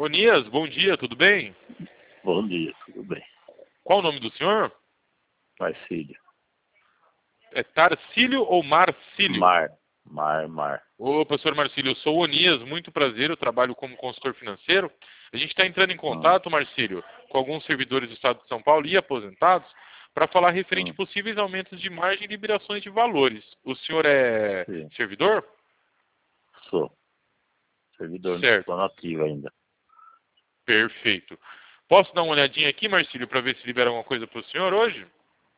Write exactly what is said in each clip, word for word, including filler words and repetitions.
Onias, bom dia, tudo bem? Bom dia, tudo bem. Qual o nome do senhor? Marcílio. É Tarcílio ou Marcílio? Mar, Mar, Mar. Ô, professor Marcílio, eu sou o Onias, muito prazer, eu trabalho como consultor financeiro. A gente está entrando em contato, Hum. Marcílio, com alguns servidores do Estado de São Paulo e aposentados, para falar referente a Hum. possíveis aumentos de margem e liberações de valores. O senhor é Sim, servidor? sou. Servidor, não Certo, estou nativo ainda. perfeito. Posso dar uma olhadinha aqui, Marcílio, para ver se libera alguma coisa para o senhor hoje?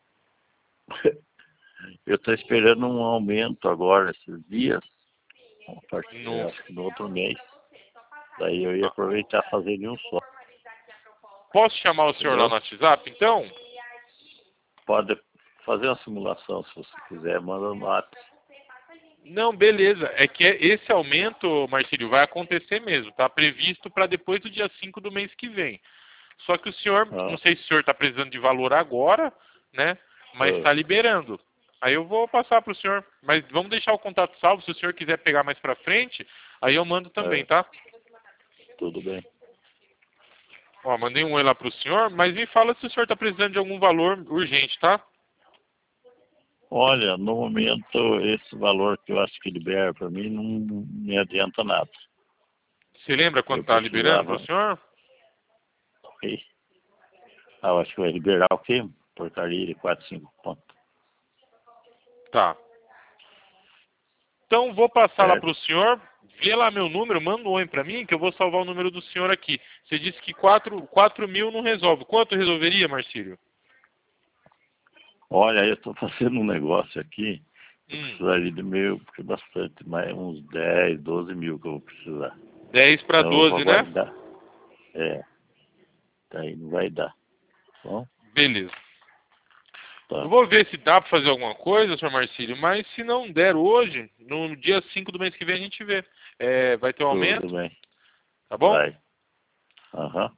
Eu estou esperando um aumento agora, esses dias, a partir, No... acho que no outro mês. Daí eu ia Ah, aproveitar e fazer de um só, posso chamar o senhor lá entendeu? no WhatsApp, então? Pode fazer uma simulação, se você quiser, manda no WhatsApp. Não, beleza. É que esse aumento, Marcílio, vai acontecer mesmo. Está previsto para depois do dia cinco do mês que vem. Só que o senhor, não Ah, sei se o senhor está precisando de valor agora, né? Mas ah, está liberando. Aí eu vou passar para o senhor. Mas vamos deixar o contato salvo. Se o senhor quiser pegar mais para frente, aí eu mando também, ah, tá? tudo bem. Ó, mandei um oi lá para o senhor, mas me fala se o senhor está precisando de algum valor urgente, tá? Olha, no momento, esse valor que eu acho que libera para mim não me adianta nada. Você lembra quanto Eu está liberando para o precisava. senhor? Ok? Ah, eu acho que vai liberar o quê? Porcaria de quatro, cinco pontos. Tá. Então, vou passar lá para Certo? o senhor, vê lá meu número, manda um oi para mim, que eu vou salvar o número do senhor aqui. Você disse que quatro mil não resolve. Quanto resolveria, Marcílio? Olha, eu estou fazendo um negócio aqui. Eu Hum, precisaria de meio, porque bastante, mais uns dez, doze mil que eu vou precisar. dez para Então eu vou doze, né? aguardar. É, daí não vai dar. Bom, Beleza. Eu tá. vou ver se dá para fazer alguma coisa, senhor Marcílio, mas se não der hoje, no dia cinco do mês que vem a gente vê. É, vai ter um Tudo aumento, bem. tá bom? Vai. Aham.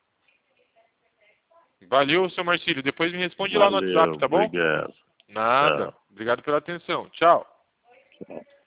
Valeu, senhor Marcílio. Depois me responde lá no Valeu, WhatsApp, tá bom? obrigado. Nada. Tchau. Obrigado pela atenção. Tchau. Tchau.